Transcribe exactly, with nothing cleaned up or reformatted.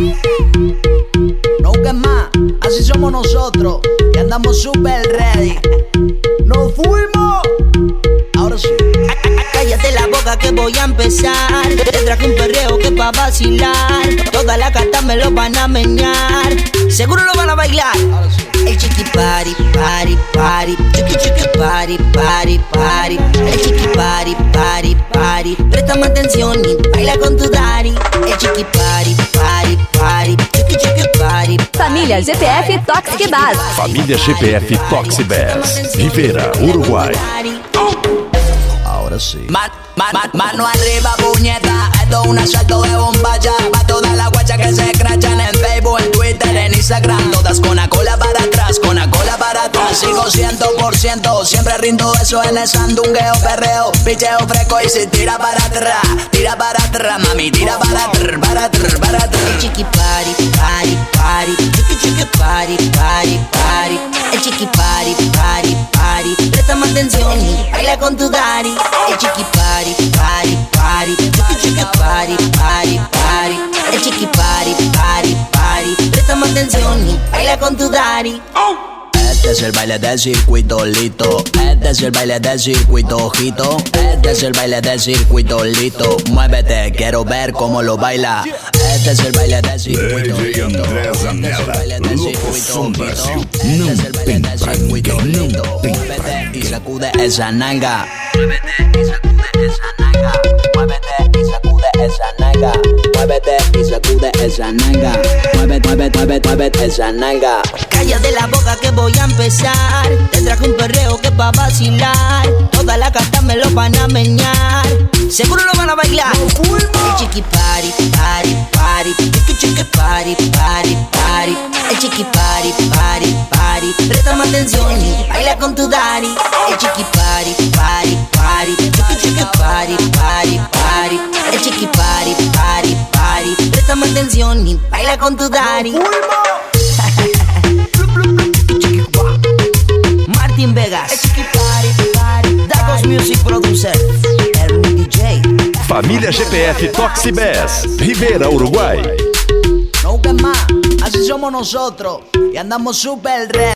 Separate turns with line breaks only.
No busques más, así somos nosotros y andamos super ready. ¡Nos fuimos! Ahora sí.
Cállate la boca que voy a empezar. Te traje un perreo que pa' vacilar. Toda la carta me lo van a meñar. Seguro lo van a bailar.
Ahora sí.
El chiqui party, party, party. Chiqui chiqui party, party, party. El chiqui party, party, party. Préstame atención y baila con tu daddy. El chiqui party, party, party. Chiqui chiqui party.
Família G P F Toxic Bass.
Família G P F Toxic Bass. Rivera, Uruguai.
Ahora sí.
Man, man, man, mano arriba, puñeta. Esto es un asalto de bombacha. Pa' todas las guachas que se escrachan en Facebook, en Twitter, en Instagram. Todas con la cola para atrás, con la cola para atrás. Sigo cien por ciento, siempre rindo eso en el sandungueo, perreo, picheo fresco. Y si tira para atrás, tira para atrás, mami, tira para atrás, para atrás, para atrás. El chiqui party, party, party. Chiqui chiqui party, party, party. El chiqui party, party, party. Préstame atención y baila con tu daddy. El chiqui party, party, party. Chiqui chiqui party, party, party. El chiqui party, party, party. Préstame atención y baila con tu daddy. Este es el baile del circuito, lito. Este es el baile del circuito, ojito. Este es el baile del circuito, lito. Muévete, quiero ver cómo lo baila. Este es el baile del circuito, lito. Este es el baile del circuito, ojito. Este es el baile del circuito, lito. Muévete y sacude esa nanga. Muévete y sacude esa nanga. Muévete y sacude esa nanga. Muévete y sacude esa nanga. Muévete, muévete, muévete, muévete esa nanga. Cállate la boca que voy a empezar. Te traje un perreo que pa' vacilar. Toda la carta me lo van a meñar. Seguro lo van a bailar. El chiqui party, party, party. Chiqui chiqui party, party, party. El chiqui party, party, party. Préstame atención y baila con tu daddy. El chiqui party, party, party. Chiqui chiqui party, party, party. El chiqui party, party, party. Préstame atención y baila con tu daddy. Martin Vegas, Dacos Music Producer, Erwin D J.
Família G P F Toxic Bass. Rivera, Uruguai.
No busques más, así somos nosotros y andamos super ready.